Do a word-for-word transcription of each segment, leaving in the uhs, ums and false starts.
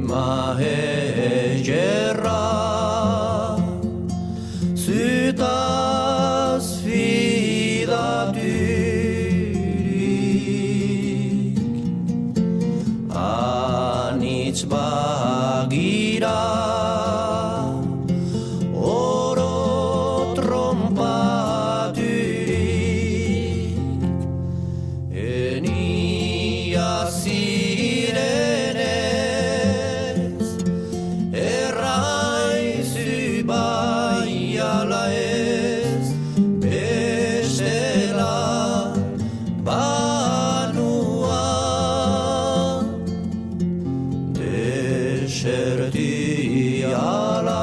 mahegerra sytas fidatyrik anits bagira oro trompatyrik enia sirenes erraisy baialaez bestela banua desertiala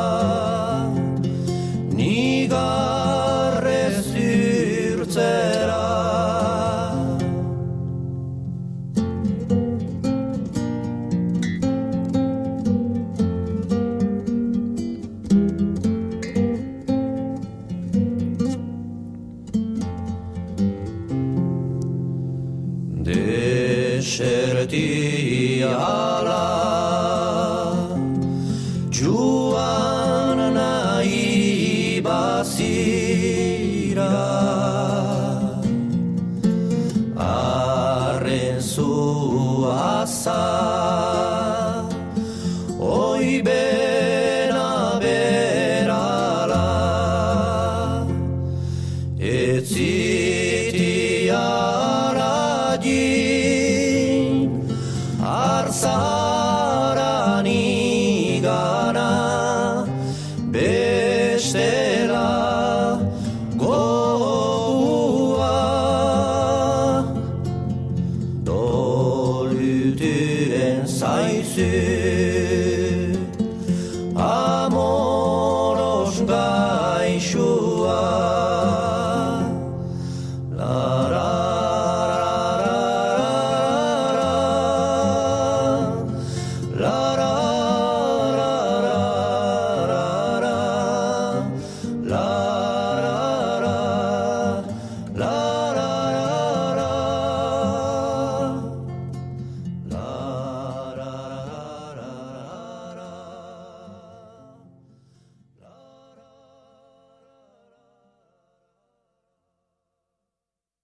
nigarrez yrtzera desertiala joan nahi bazira arren zuaza oi bena berala etzitiara jin arzaran igana bestela gogoa doluturen zaizu